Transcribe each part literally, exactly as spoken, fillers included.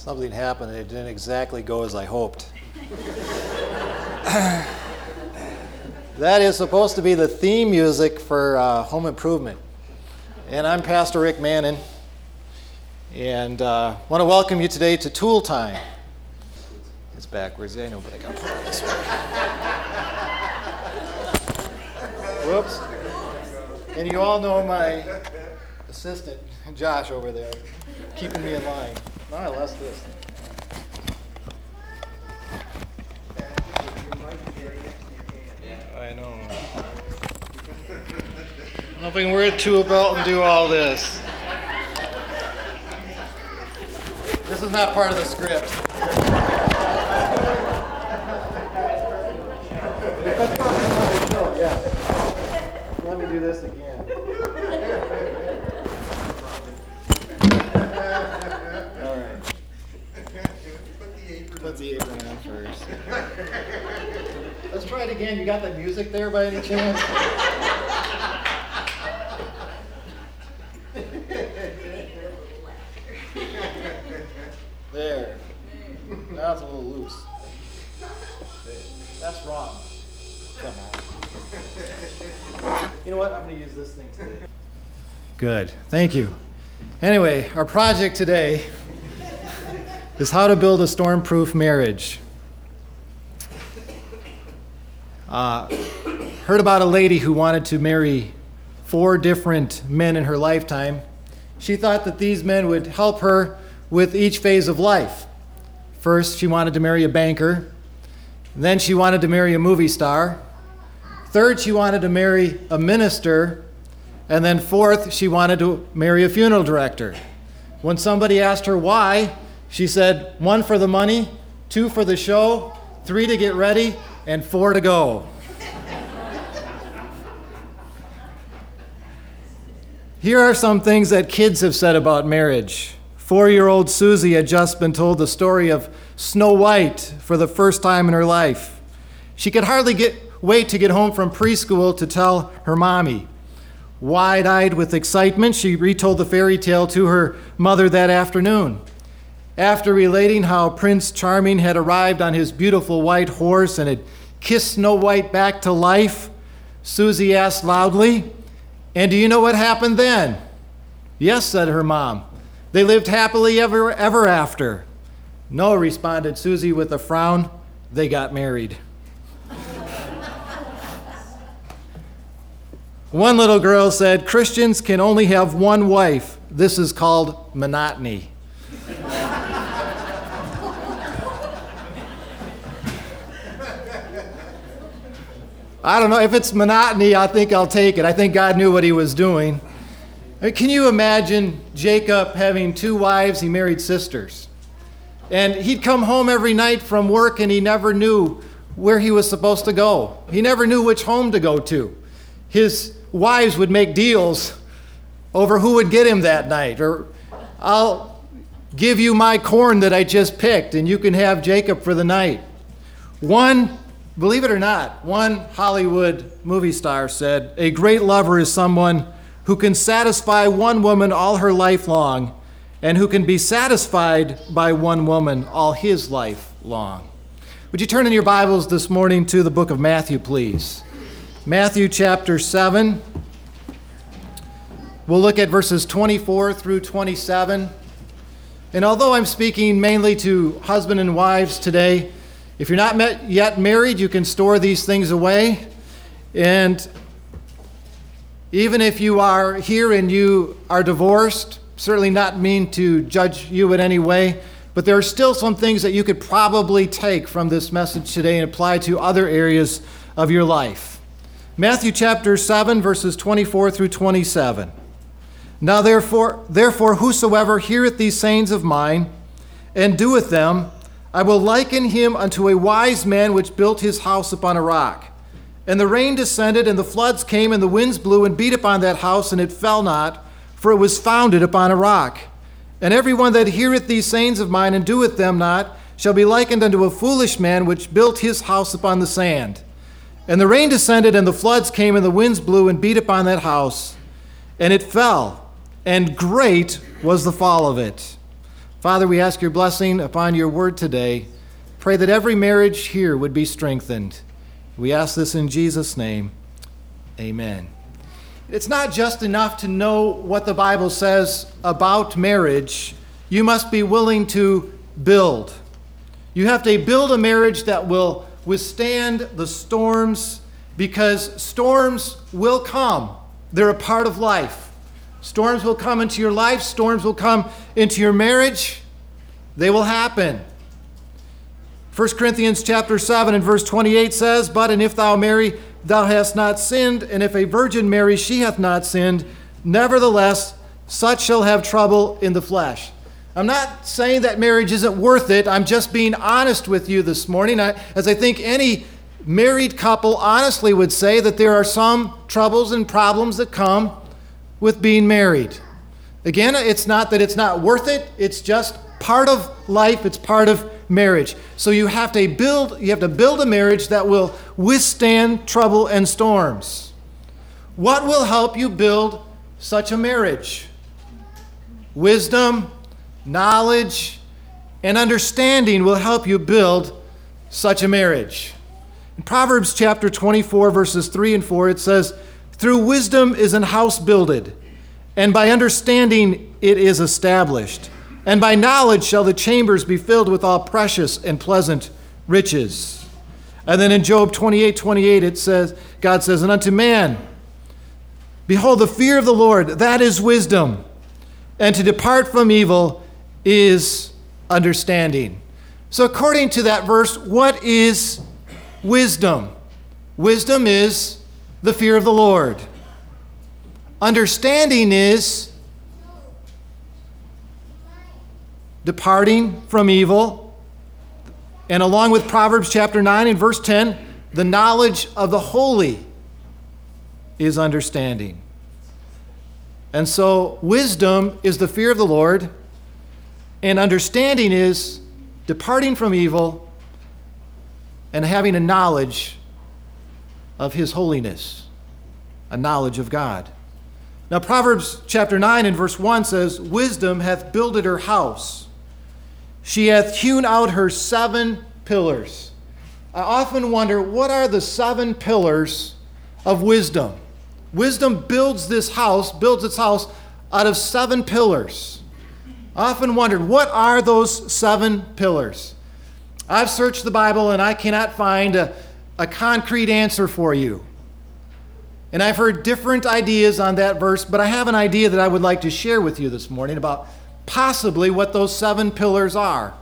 something happened and it didn't exactly go as I hoped. That is supposed to be the theme music for uh, Home Improvement. And I'm Pastor Rick Mannon, and uh, want to welcome you today to Tool Time. It's backwards, I know, but I got to put it this way. Whoops. And you all know my assistant, Josh, over there, keeping me in line. All right, let's do this. I know. I'm hoping we're a tool belt and do all this. This is not part of the script. Yeah. Let me do this again. All right. Put the apron on first. Let's try it again. You got the music there by any chance? There. Now it's a little loose. That's wrong. Come on. You know what? I'm going to use this thing today. Good. Thank you. Anyway, our project today is how to build a storm-proof marriage. Uh, heard about a lady who wanted to marry four different men in her lifetime. She thought that these men would help her with each phase of life. First, she wanted to marry a banker. Then she wanted to marry a movie star. Third, she wanted to marry a minister. And then fourth, she wanted to marry a funeral director. When somebody asked her why, she said, one for the money, two for the show, three to get ready, and four to go. Here are some things that kids have said about marriage. Four-year-old Susie had just been told the story of Snow White for the first time in her life. She could hardly get, wait to get home from preschool to tell her mommy. Wide-eyed with excitement, she retold the fairy tale to her mother that afternoon. After relating how Prince Charming had arrived on his beautiful white horse and had kissed Snow White back to life, Susie asked loudly, "And do you know what happened then?" "Yes," said her mom. "They lived happily ever, ever after." "No," responded Susie with a frown. "They got married." One little girl said, "Christians can only have one wife. This is called monotony." I don't know, if it's monotony, I think I'll take it. I think God knew what he was doing. I mean, can you imagine Jacob having two wives? He married sisters. And he'd come home every night from work and he never knew where he was supposed to go. He never knew which home to go to. His wives would make deals over who would get him that night. Or, "I'll give you my corn that I just picked and you can have Jacob for the night." One Believe it or not, one Hollywood movie star said, "A great lover is someone who can satisfy one woman all her life long and who can be satisfied by one woman all his life long." Would you turn in your Bibles this morning to the book of Matthew, please? Matthew chapter seven. We'll look at verses twenty-four through twenty-seven. And although I'm speaking mainly to husband and wives today, if you're not met, yet married, you can store these things away. And even if you are here and you are divorced, certainly not mean to judge you in any way, but there are still some things that you could probably take from this message today and apply to other areas of your life. Matthew chapter seven, verses twenty-four through twenty-seven. "Now therefore, therefore whosoever heareth these sayings of mine, and doeth them, I will liken him unto a wise man which built his house upon a rock. And the rain descended, and the floods came, and the winds blew and beat upon that house, and it fell not, for it was founded upon a rock. And every one that heareth these sayings of mine, and doeth them not, shall be likened unto a foolish man which built his house upon the sand. And the rain descended, and the floods came, and the winds blew and beat upon that house, and it fell, and great was the fall of it. Father, we ask your blessing upon your word today. Pray that every marriage here would be strengthened. We ask this in Jesus' name. Amen. It's not just enough to know what the Bible says about marriage. You must be willing to build. You have to build a marriage that will withstand the storms, because storms will come. They're a part of life. Storms will come into your life. Storms will come into your marriage. They will happen. First Corinthians chapter seven and verse twenty-eight says, "But and if thou marry, thou hast not sinned, and if a virgin marry, she hath not sinned. Nevertheless, such shall have trouble in the flesh." I'm not saying that marriage isn't worth it. I'm just being honest with you this morning, I, as I think any married couple honestly would say that there are some troubles and problems that come with being married. Again, it's not that it's not worth it. It's just part of life. It's part of marriage. So you have to build, you have to build a marriage that will withstand trouble and storms. What will help you build such a marriage? Wisdom, knowledge, and understanding will help you build such a marriage. In Proverbs chapter twenty-four, verses three and four, it says, "Through wisdom is an house builded, and by understanding it is established. And by knowledge shall the chambers be filled with all precious and pleasant riches." And then in Job twenty-eight, twenty-eight, it says, God says, "And unto man, behold, the fear of the Lord, that is wisdom, and to depart from evil is understanding." So according to that verse, what is wisdom? Wisdom is the fear of the Lord. Understanding is departing from evil. And along with Proverbs chapter nine and verse ten, the knowledge of the holy is understanding. And so wisdom is the fear of the Lord, and understanding is departing from evil and having a knowledge of his holiness, a knowledge of God. Now Proverbs chapter nine and verse one says, "Wisdom hath builded her house. She hath hewn out her seven pillars." I often wonder, what are the seven pillars of wisdom? Wisdom builds this house, builds its house out of seven pillars. I often wondered, what are those seven pillars? I've searched the Bible and I cannot find a, a concrete answer for you. And I've heard different ideas on that verse, but I have an idea that I would like to share with you this morning about possibly what those seven pillars are.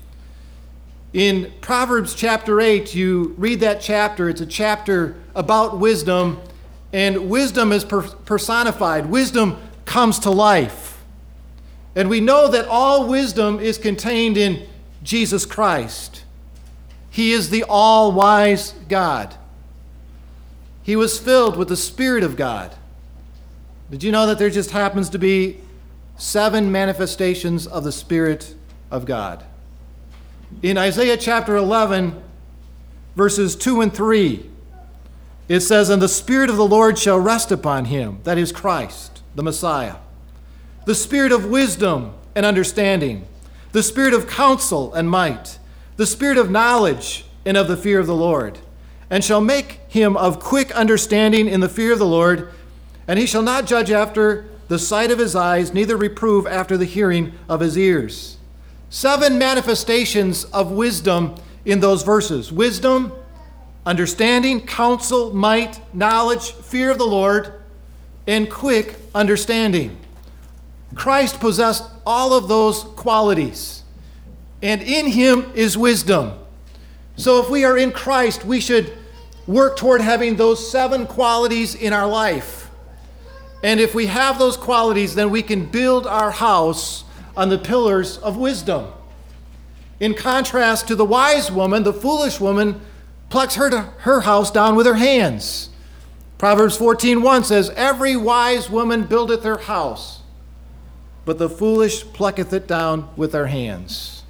In Proverbs chapter eight, you read that chapter. It's a chapter about wisdom, and wisdom is per- personified. Wisdom comes to life. And we know that all wisdom is contained in Jesus Christ. He is the all-wise God. He was filled with the Spirit of God. Did you know that there just happens to be seven manifestations of the Spirit of God? In Isaiah chapter eleven, verses two and three, it says, "And the Spirit of the Lord shall rest upon him," that is Christ, the Messiah, "the Spirit of wisdom and understanding, the Spirit of counsel and might, the Spirit of knowledge and of the fear of the Lord, and shall make him of quick understanding in the fear of the Lord, and he shall not judge after the sight of his eyes, neither reprove after the hearing of his ears." Seven manifestations of wisdom in those verses. Wisdom, understanding, counsel, might, knowledge, fear of the Lord, and quick understanding. Christ possessed all of those qualities, and in him is wisdom. So if we are in Christ, we should work toward having those seven qualities in our life. And if we have those qualities, then we can build our house on the pillars of wisdom. In contrast to the wise woman, the foolish woman plucks her, her house down with her hands. Proverbs fourteen one says, "Every wise woman buildeth her house, but the foolish plucketh it down with their hands."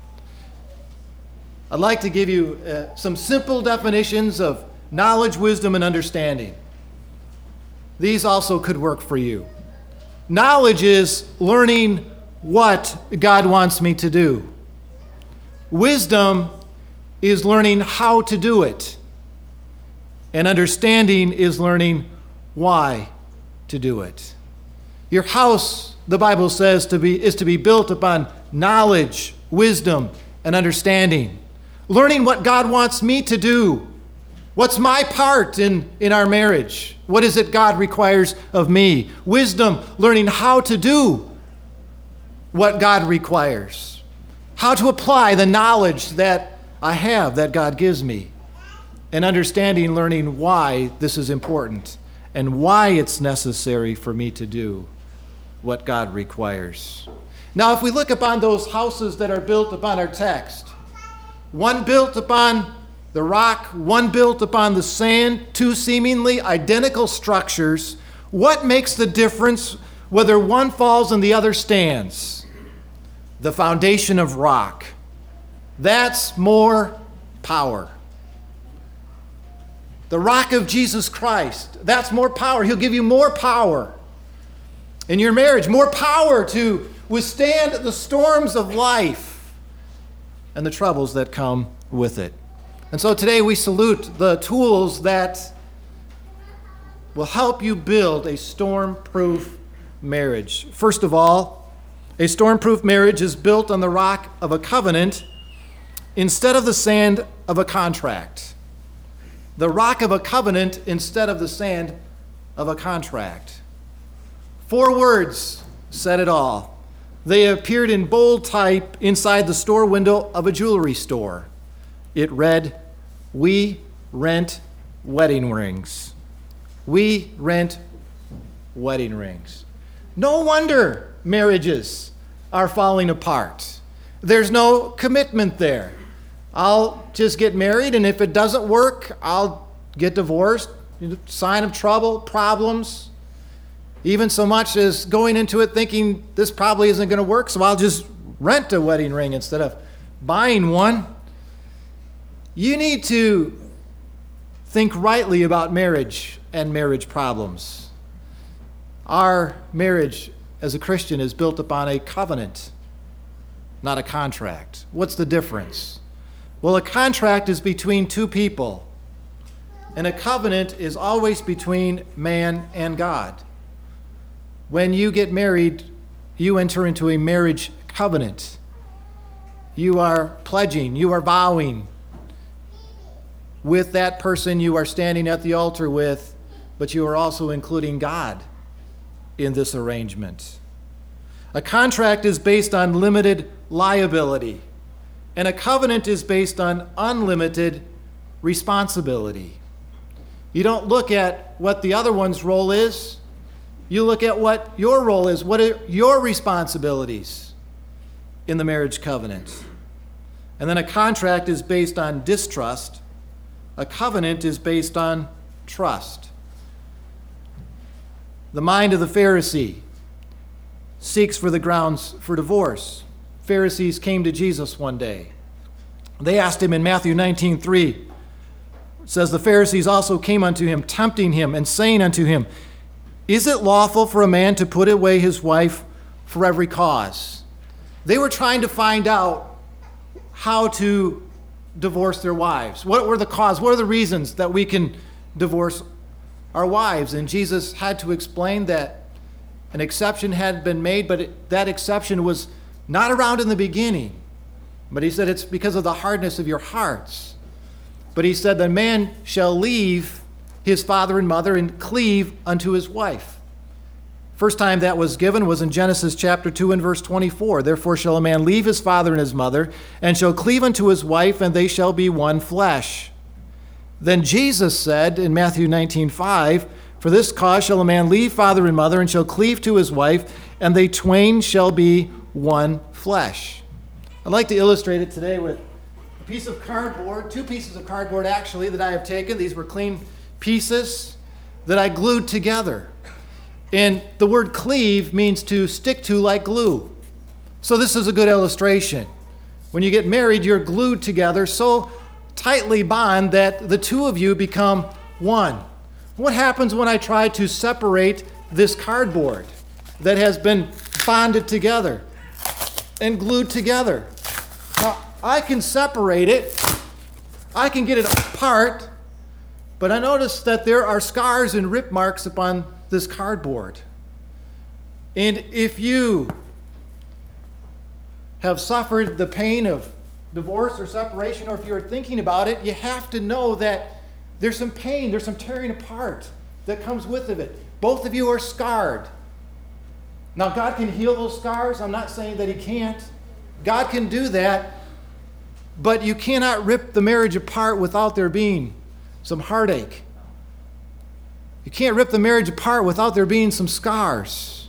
I'd like to give you uh, some simple definitions of knowledge, wisdom, and understanding. These also could work for you. Knowledge is learning what God wants me to do. Wisdom is learning how to do it. And understanding is learning why to do it. Your house, the Bible says, to be, is to be built upon knowledge, wisdom, and understanding. Learning what God wants me to do. What's my part in, in our marriage? What is it God requires of me? Wisdom, learning how to do what God requires. How to apply the knowledge that I have, that God gives me. And understanding, learning why this is important and why it's necessary for me to do what God requires. Now, if we look upon those houses that are built upon our text, one built upon the rock, one built upon the sand, two seemingly identical structures, what makes the difference whether one falls and the other stands? The foundation of rock. That's more power. The rock of Jesus Christ, that's more power. He'll give you more power in your marriage, more power to withstand the storms of life and the troubles that come with it. And so today we salute the tools that will help you build a storm-proof marriage. First of all, a storm-proof marriage is built on the rock of a covenant instead of the sand of a contract. The rock of a covenant instead of the sand of a contract. Four words said it all. They appeared in bold type inside the store window of a jewelry store. It read, "We rent wedding rings." We rent wedding rings. No wonder marriages are falling apart. There's no commitment there. I'll just get married, and if it doesn't work, I'll get divorced. Sign of trouble, problems. Even so much as going into it thinking this probably isn't going to work, so I'll just rent a wedding ring instead of buying one. You need to think rightly about marriage and marriage problems. Our marriage as a Christian is built upon a covenant, not a contract. What's the difference? Well, a contract is between two people, and a covenant is always between man and God. When you get married, you enter into a marriage covenant. You are pledging, you are vowing with that person you are standing at the altar with, but you are also including God in this arrangement. A contract is based on limited liability, and a covenant is based on unlimited responsibility. You don't look at what the other one's role is. You look at what your role is. What are your responsibilities in the marriage covenant? And then a contract is based on distrust. A covenant is based on trust. The mind of the Pharisee seeks for the grounds for divorce. Pharisees came to Jesus one day. They asked him in Matthew nineteen three. It says, "The Pharisees also came unto him, tempting him, and saying unto him, Is it lawful for a man to put away his wife for every cause?" They were trying to find out how to divorce their wives. What were the causes? What are the reasons that we can divorce our wives? And Jesus had to explain that an exception had been made, but it, that exception was not around in the beginning. But he said it's because of the hardness of your hearts. But he said the man shall leave his father and mother and cleave unto his wife. First time that was given was in Genesis chapter two and verse twenty-four. "Therefore shall a man leave his father and his mother, and shall cleave unto his wife, and they shall be one flesh." Then Jesus said in Matthew nineteen five, "For this cause shall a man leave father and mother, and shall cleave to his wife, and they twain shall be one flesh." I'd like to illustrate it today with a piece of cardboard, two pieces of cardboard actually that I have taken. These were clean pieces that I glued together. And the word cleave means to stick to like glue. So this is a good illustration. When you get married, you're glued together so tightly bond that the two of you become one. What happens when I try to separate this cardboard that has been bonded together? and glued together. Now, I can separate it. I can get it apart, but I notice that there are scars and rip marks upon this cardboard. And if you have suffered the pain of divorce or separation, or if you're thinking about it, you have to know that there's some pain, there's some tearing apart that comes with it. Both of you are scarred. Now, God can heal those scars. I'm not saying that He can't. God can do that, but you cannot rip the marriage apart without there being some heartache. You can't rip the marriage apart without there being some scars.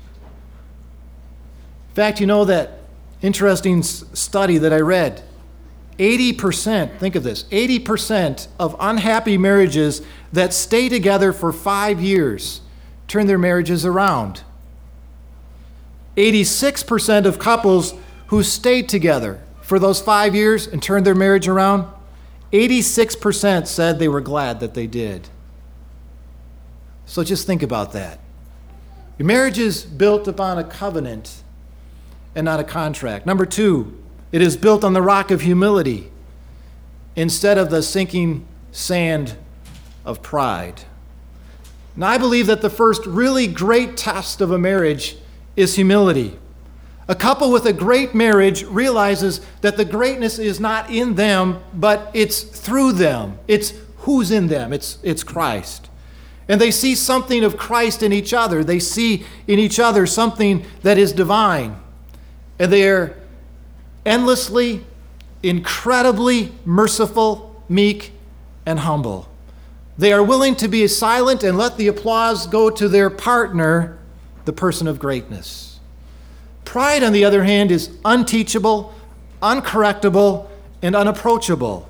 In fact, you know that interesting study that I read, eighty percent, think of this, eighty percent of unhappy marriages that stay together for five years turn their marriages around. eighty-six percent of couples who stayed together for those five years and turned their marriage around, eighty-six percent said they were glad that they did. So just think about that. Your marriage is built upon a covenant and not a contract. Number two, it is built on the rock of humility instead of the sinking sand of pride. Now, I believe that the first really great test of a marriage is humility. A couple with a great marriage realizes that the greatness is not in them, but it's through them. It's who's in them. It's, it's Christ. And they see something of Christ in each other. They see in each other something that is divine. And they are endlessly, incredibly merciful, meek, and humble. They are willing to be silent and let the applause go to their partner, the person of greatness. Pride, on the other hand, is unteachable, uncorrectable, and unapproachable.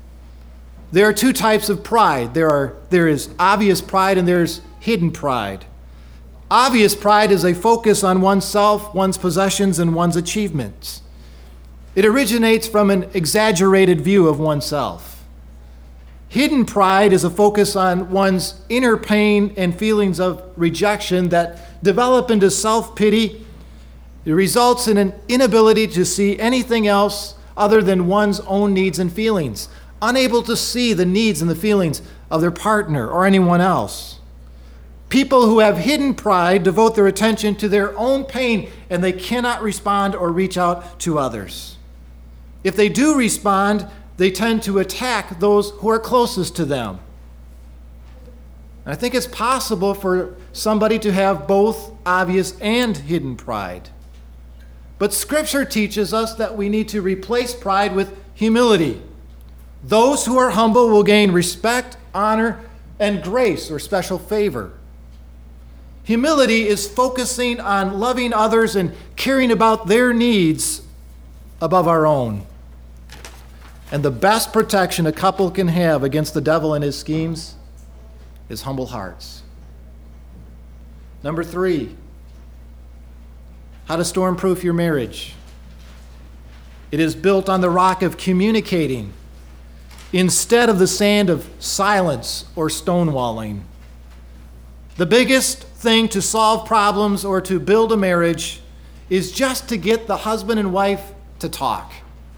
There are two types of pride. There are there is obvious pride and there's hidden pride. Obvious pride is a focus on oneself, one's possessions, and one's achievements. It originates from an exaggerated view of oneself. Hidden pride is a focus on one's inner pain and feelings of rejection that develop into self-pity. It results in an inability to see anything else other than one's own needs and feelings, unable to see the needs and the feelings of their partner or anyone else. People who have hidden pride devote their attention to their own pain, and they cannot respond or reach out to others. If they do respond, they tend to attack those who are closest to them. And I think it's possible for somebody to have both obvious and hidden pride. But Scripture teaches us that we need to replace pride with humility. Those who are humble will gain respect, honor, and grace or special favor. Humility is focusing on loving others and caring about their needs above our own. And the best protection a couple can have against the devil and his schemes is humble hearts. Number three, how to storm-proof your marriage. It is built on the rock of communicating instead of the sand of silence or stonewalling. The biggest thing to solve problems or to build a marriage is just to get the husband and wife to talk.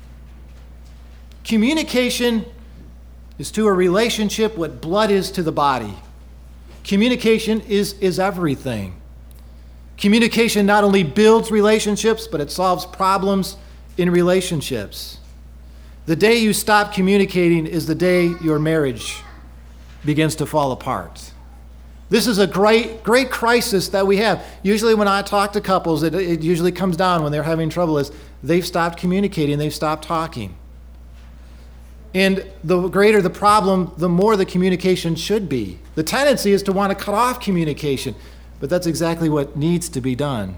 Communication is to a relationship what blood is to the body. Communication is, is everything. Communication not only builds relationships, but it solves problems in relationships. The day you stop communicating is the day your marriage begins to fall apart. This is a great, great crisis that we have. Usually when I talk to couples, it, it usually comes down when they're having trouble is they've stopped communicating, they've stopped talking. And the greater the problem, the more the communication should be. The tendency is to want to cut off communication, but that's exactly what needs to be done.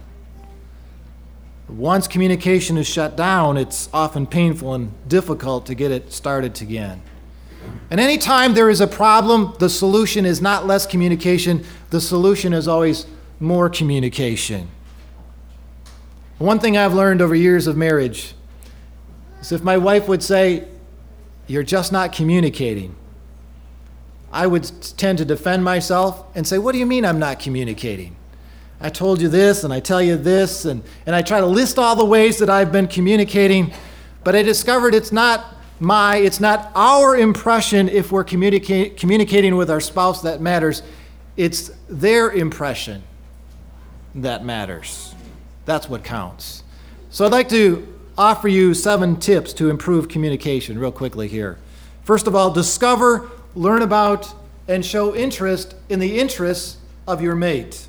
Once communication is shut down, it's often painful and difficult to get it started again. And anytime there is a problem, the solution is not less communication. The solution is always more communication. One thing I've learned over years of marriage is if my wife would say, "You're just not communicating," I would tend to defend myself and say, "What do you mean I'm not communicating?" I told you this, and I tell you this, and, and I try to list all the ways that I've been communicating, but I discovered it's not my, it's not our impression if we're communica- communicating with our spouse that matters. It's their impression that matters. That's what counts. So I'd like to offer you seven tips to improve communication real quickly here. First of all, discover, learn about, and show interest in the interests of your mate.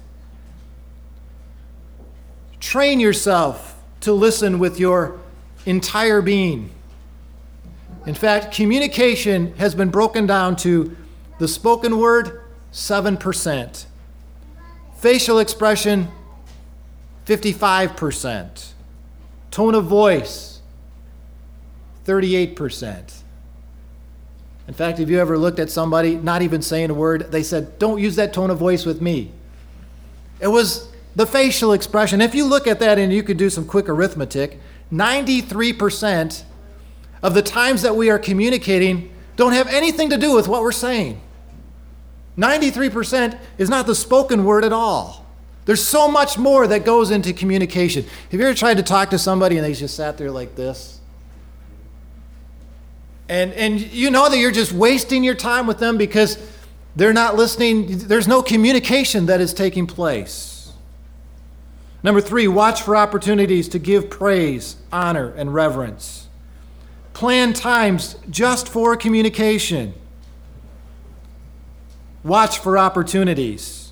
Train yourself to listen with your entire being. In fact, communication has been broken down to the spoken word, seven percent. Facial expression, fifty-five percent. Tone of voice, thirty-eight percent. In fact, have you ever looked at somebody not even saying a word? They said, "Don't use that tone of voice with me." It was the facial expression. If you look at that and you could do some quick arithmetic, ninety-three percent of the times that we are communicating don't have anything to do with what we're saying. ninety-three percent is not the spoken word at all. There's so much more that goes into communication. Have you ever tried to talk to somebody and they just sat there like this? And and you know that you're just wasting your time with them because they're not listening. There's no communication that is taking place. Number three, watch for opportunities to give praise, honor, and reverence. Plan times just for communication. Watch for opportunities.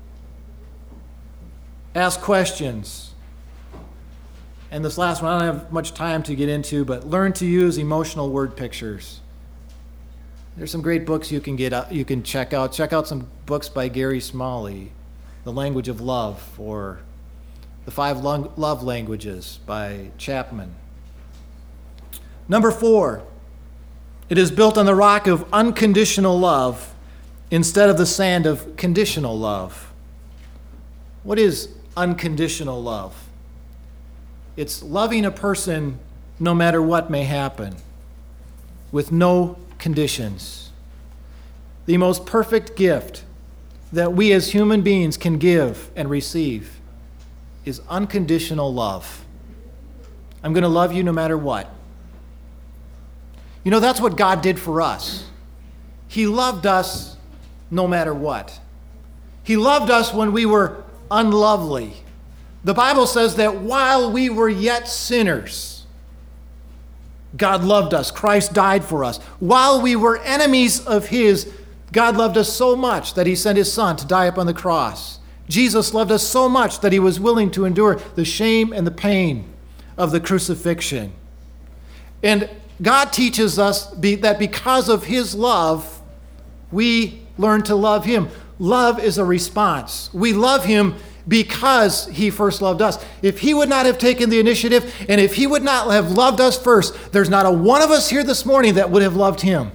Ask questions. And this last one, I don't have much time to get into, but learn to use emotional word pictures. There's some great books you can get, you can check out. Check out some books by Gary Smalley, The Language of Love, or The Five Love Languages by Chapman. Number four, it is built on the rock of unconditional love instead of the sand of conditional love. What is unconditional love? It's loving a person no matter what may happen, with no conditions. The most perfect gift that we as human beings can give and receive is unconditional love. I'm going to love you no matter what. You know, that's what God did for us. He loved us no matter what. He loved us when we were unlovely. The Bible says that while we were yet sinners, God loved us. Christ died for us. While we were enemies of His, God loved us so much that He sent His Son to die upon the cross. Jesus loved us so much that He was willing to endure the shame and the pain of the crucifixion. And God teaches us be, that because of His love, we learn to love Him. Love is a response. We love Him because He first loved us. If He would not have taken the initiative, and if He would not have loved us first, there's not a one of us here this morning that would have loved Him.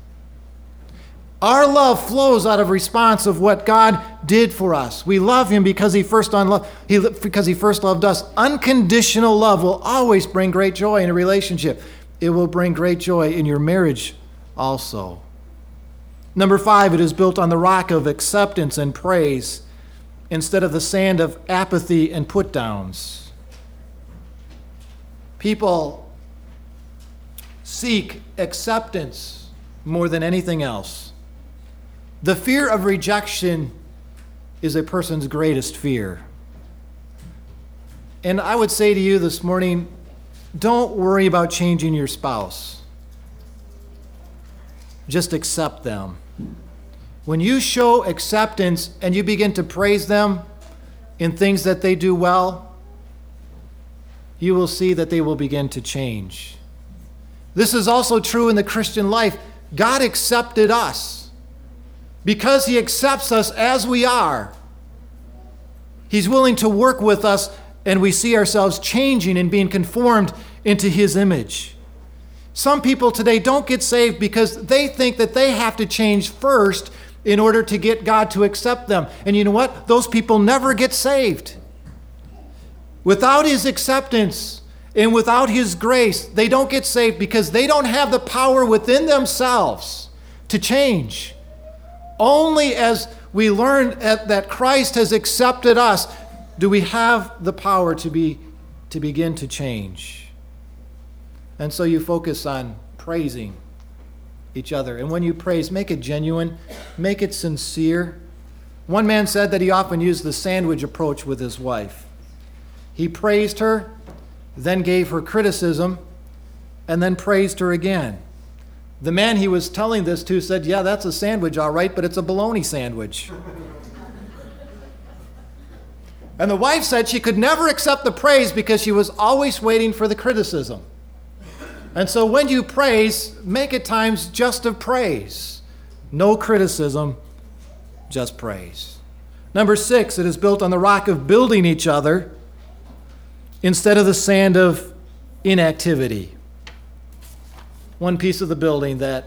Our love flows out of response of what God did for us. We love Him because He first unlo- he, because He first loved us. Unconditional love will always bring great joy in a relationship. It will bring great joy in your marriage also. Number five, it is built on the rock of acceptance and praise instead of the sand of apathy and put-downs. People seek acceptance more than anything else. The fear of rejection is a person's greatest fear. And I would say to you this morning, don't worry about changing your spouse. Just accept them. When you show acceptance and you begin to praise them in things that they do well, you will see that they will begin to change. This is also true in the Christian life. God accepted us. Because He accepts us as we are, He's willing to work with us, and we see ourselves changing and being conformed into His image. Some people today don't get saved because they think that they have to change first in order to get God to accept them. And you know what? Those people never get saved. Without His acceptance and without His grace, they don't get saved because they don't have the power within themselves to change. Only as we learn that Christ has accepted us Do we have the power to be to begin to change? And so you focus on praising each other. And when you praise, make it genuine, make it sincere. One man said that he often used the sandwich approach with his wife. He praised her, then gave her criticism, and then praised her again. The man he was telling this to said, yeah, that's a sandwich, all right, but it's a bologna sandwich. And the wife said she could never accept the praise because she was always waiting for the criticism. And so when you praise, make it times just of praise. No criticism, just praise. Number six, it is built on the rock of building each other instead of the sand of inactivity. One piece of the building that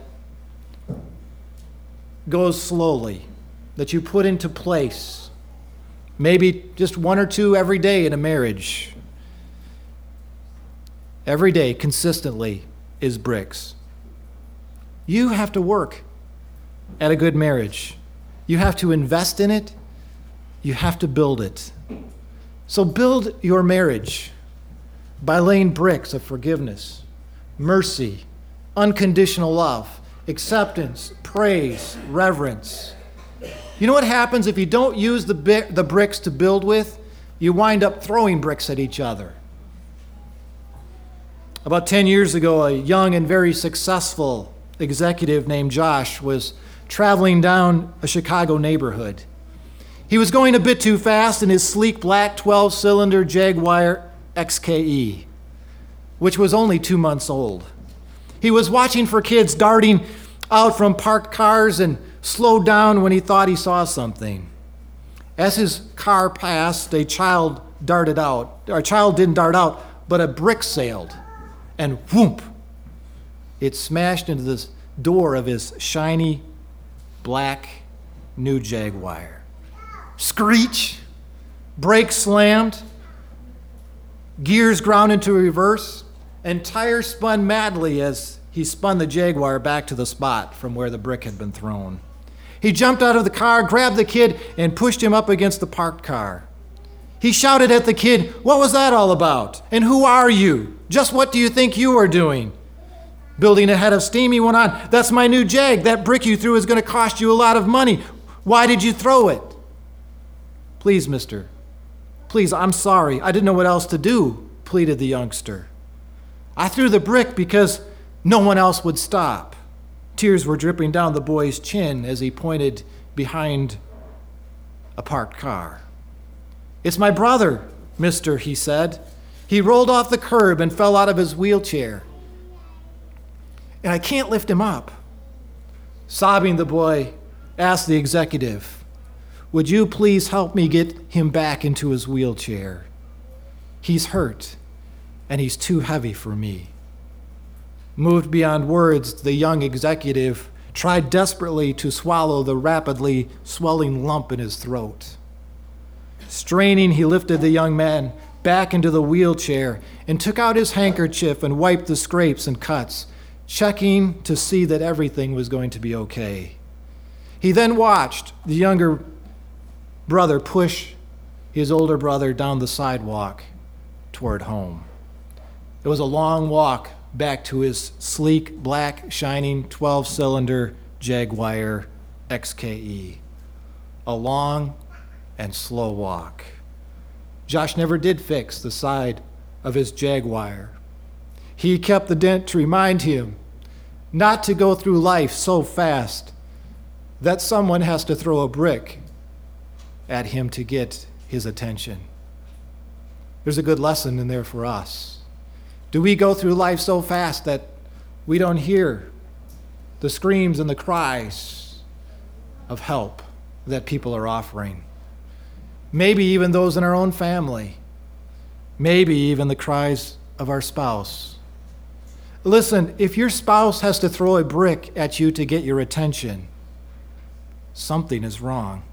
goes slowly, that you put into place, maybe just one or two every day in a marriage. Every day, consistently, is bricks. You have to work at a good marriage. You have to invest in it. You have to build it. So build your marriage by laying bricks of forgiveness, mercy, unconditional love, acceptance, praise, reverence. You know what happens if you don't use the, bi- the bricks to build with? You wind up throwing bricks at each other. About ten years ago, a young and very successful executive named Josh was traveling down a Chicago neighborhood. He was going a bit too fast in his sleek black twelve-cylinder Jaguar X K E, which was only two months old. He was watching for kids darting out from parked cars and slowed down when he thought he saw something. As his car passed, a child darted out. A child didn't dart out, but a brick sailed. And whoop, it smashed into the door of his shiny, black, new Jaguar. Screech, brakes slammed, gears ground into reverse, and tires spun madly as he spun the Jaguar back to the spot from where the brick had been thrown. He jumped out of the car, grabbed the kid, and pushed him up against the parked car. He shouted at the kid, "What was that all about? And who are you? Just what do you think you are doing?" Building a head of steam, he went on, "That's my new Jag. That brick you threw is going to cost you a lot of money. Why did you throw it?" "Please, mister. Please, I'm sorry. I didn't know what else to do," pleaded the youngster. "I threw the brick because no one else would stop." Tears were dripping down the boy's chin as he pointed behind a parked car. "It's my brother, mister," he said. "He rolled off the curb and fell out of his wheelchair, and I can't lift him up." Sobbing, the boy asked the executive, "Would you please help me get him back into his wheelchair? He's hurt, and he's too heavy for me." Moved beyond words, the young executive tried desperately to swallow the rapidly swelling lump in his throat. Straining, he lifted the young man back into the wheelchair and took out his handkerchief and wiped the scrapes and cuts, checking to see that everything was going to be okay. He then watched the younger brother push his older brother down the sidewalk toward home. It was a long walk back to his sleek, black, shining twelve-cylinder Jaguar X K E. A long and slow walk. Josh never did fix the side of his Jaguar. He kept the dent to remind him not to go through life so fast that someone has to throw a brick at him to get his attention. There's a good lesson in there for us. Do we go through life so fast that we don't hear the screams and the cries of help that people are offering? Maybe even those in our own family. Maybe even the cries of our spouse. Listen, if your spouse has to throw a brick at you to get your attention, something is wrong.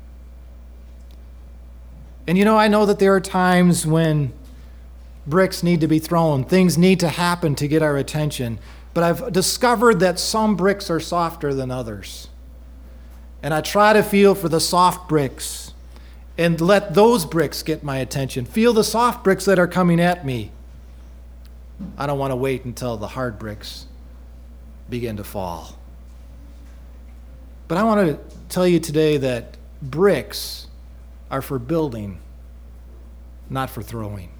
And you know, I know that there are times when bricks need to be thrown, things need to happen to get our attention, but I've discovered that some bricks are softer than others. And I try to feel for the soft bricks and let those bricks get my attention. Feel the soft bricks that are coming at me. I don't want to wait until the hard bricks begin to fall. But I want to tell you today that bricks are for building, not for throwing.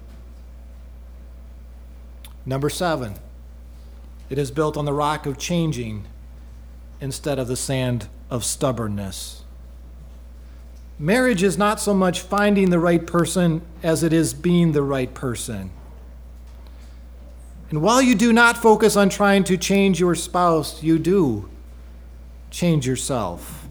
Number seven, it is built on the rock of changing instead of the sand of stubbornness. Marriage is not so much finding the right person as it is being the right person. And while you do not focus on trying to change your spouse, you do change yourself.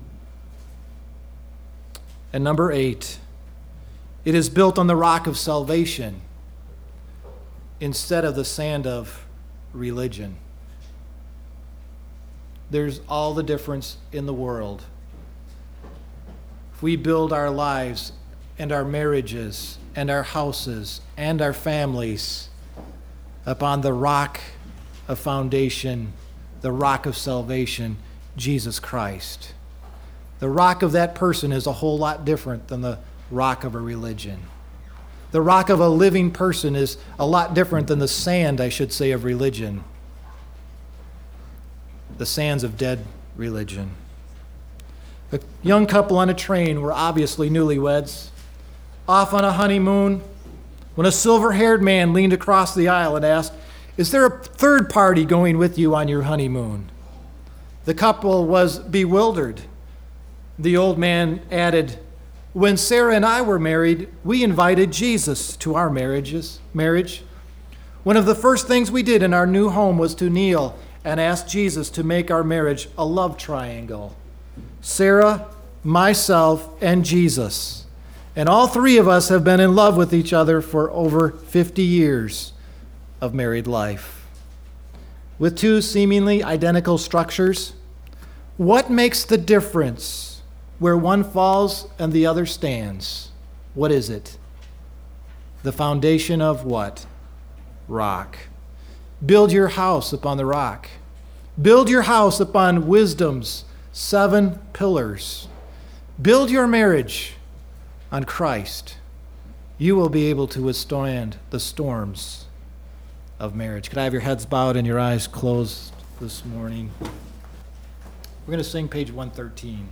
And number eight, it is built on the rock of salvation instead of the sand of religion. There's all the difference in the world. If we build our lives and our marriages and our houses and our families upon the rock of foundation, the rock of salvation, Jesus Christ, the rock of that person is a whole lot different than the rock of a religion. The rock of a living person is a lot different than the sand, I should say, of religion. The sands of dead religion. A young couple on a train were obviously newlyweds, off on a honeymoon, when a silver-haired man leaned across the aisle and asked, "Is there a third party going with you on your honeymoon?" The couple was bewildered. The old man added, "When Sarah and I were married, we invited Jesus to our marriages, marriage. One of the first things we did in our new home was to kneel and ask Jesus to make our marriage a love triangle. Sarah, myself, and Jesus. And all three of us have been in love with each other for over fifty years of married life." With two seemingly identical structures, what makes the difference where one falls and the other stands? What is it? The foundation of what? Rock. Build your house upon the rock. Build your house upon wisdom's seven pillars. Build your marriage on Christ. You will be able to withstand the storms of marriage. Could I have your heads bowed and your eyes closed this morning? We're going to sing page one thirteen.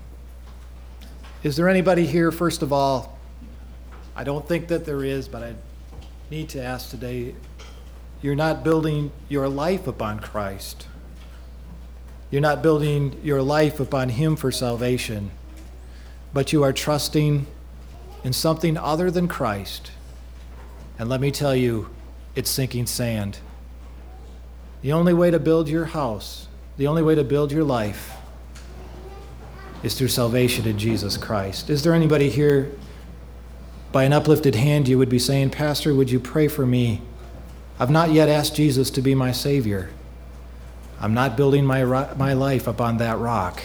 Is there anybody here, first of all? I don't think that there is, but I need to ask today, you're not building your life upon Christ. You're not building your life upon Him for salvation, but you are trusting in something other than Christ. And let me tell you, it's sinking sand. The only way to build your house, the only way to build your life is through salvation in Jesus Christ. Is there anybody here, by an uplifted hand, you would be saying, "Pastor, would you pray for me? I've not yet asked Jesus to be my Savior. I'm not building my, my life upon that rock."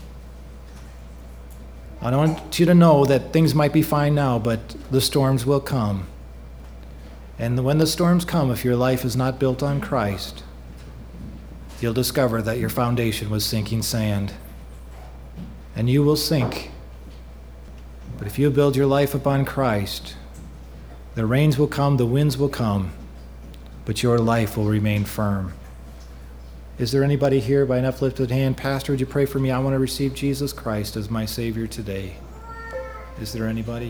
I want you to know that things might be fine now, but the storms will come. And when the storms come, if your life is not built on Christ, you'll discover that your foundation was sinking sand. And you will sink. But if you build your life upon Christ, the rains will come, the winds will come, but your life will remain firm. Is there anybody here by an uplifted hand? "Pastor, would you pray for me? I want to receive Jesus Christ as my Savior today." Is there anybody?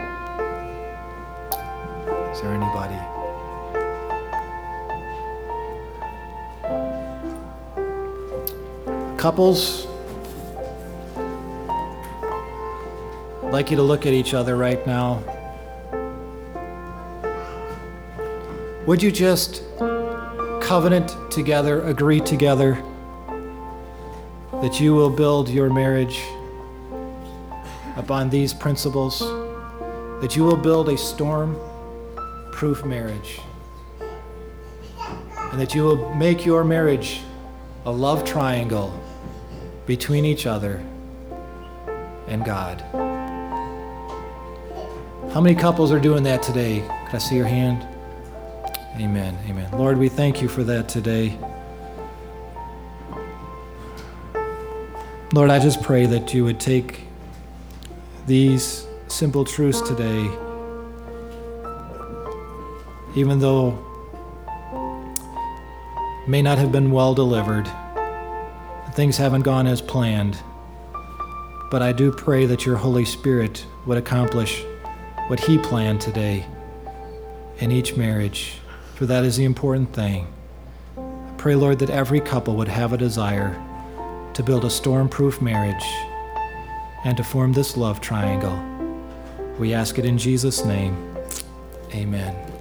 Is there anybody? Couples, I'd like you to look at each other right now. Would you just covenant together, agree together that you will build your marriage upon these principles, that you will build a storm-proof marriage, and that you will make your marriage a love triangle between each other and God? How many couples are doing that today? Can I see your hand? Amen, amen. Lord, we thank you for that today. Lord, I just pray that you would take these simple truths today. Even though may not have been well delivered, things haven't gone as planned, but I do pray that your Holy Spirit would accomplish what He planned today in each marriage, for that is the important thing. I pray, Lord, that every couple would have a desire to build a storm-proof marriage and to form this love triangle. We ask it in Jesus' name. Amen.